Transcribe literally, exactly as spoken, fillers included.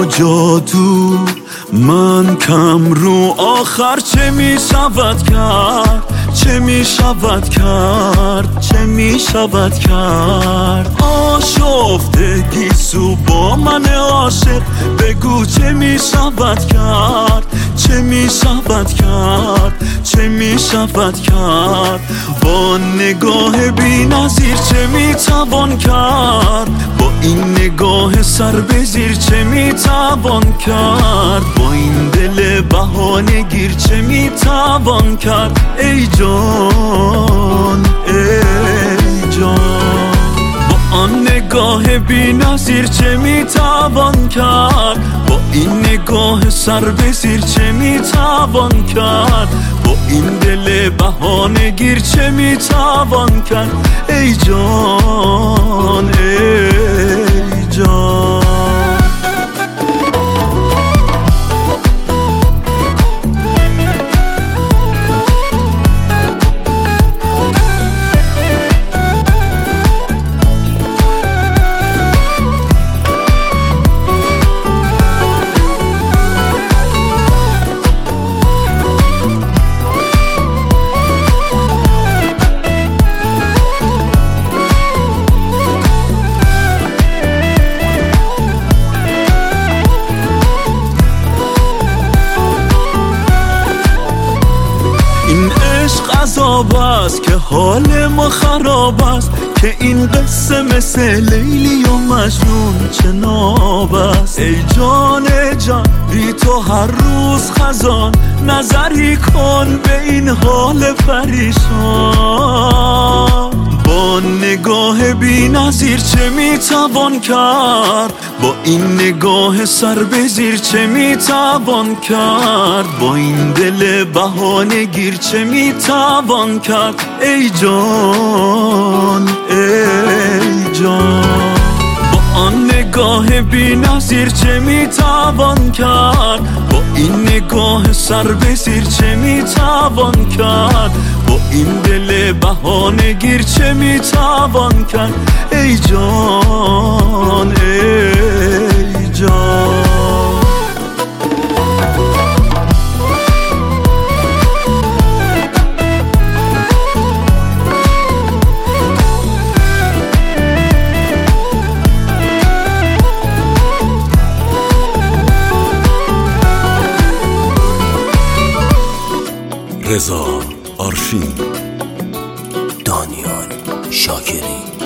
کجا دور من کم رو آخر چه می شود کرد چه می شود کرد چه می شود کرد آشفته گیسو با من عاشق بگو چه می شود کرد چه می شود کرد چه می شود کرد با نگاه بی نظیر چه می توان کرد با این نگاه سر به زیر چه می توان کرد با این دل بهانه گیر چه می توان کرد ای جان ای جان با آن نگاه بی نظیر چه می توان کرد با این نگاه سر به زیر چه می توان کرد با این دل بهانه گیر چه می توان کرد ای جان ای جان این عشق عذاب است که حال ما خراب است که این قصه مثل لیلی و مجنون چناب است ای جان جان بی تو هر روز خزان نظری کن به این حال پریشان با نگاه بی نظیر چه می توان کرد با این نگاه سر به زیر چه می توان کرد با این دل بهانه گیر چه می توان کرد ای جان ای جان با آن نگاه بی نظیر چه می توان کرد با این نگاه سر به زیر چه می توان کرد با این دل بهانه گیر چه می توان کرد ای جان ای جان رضا آرشین، دانیال شاکری.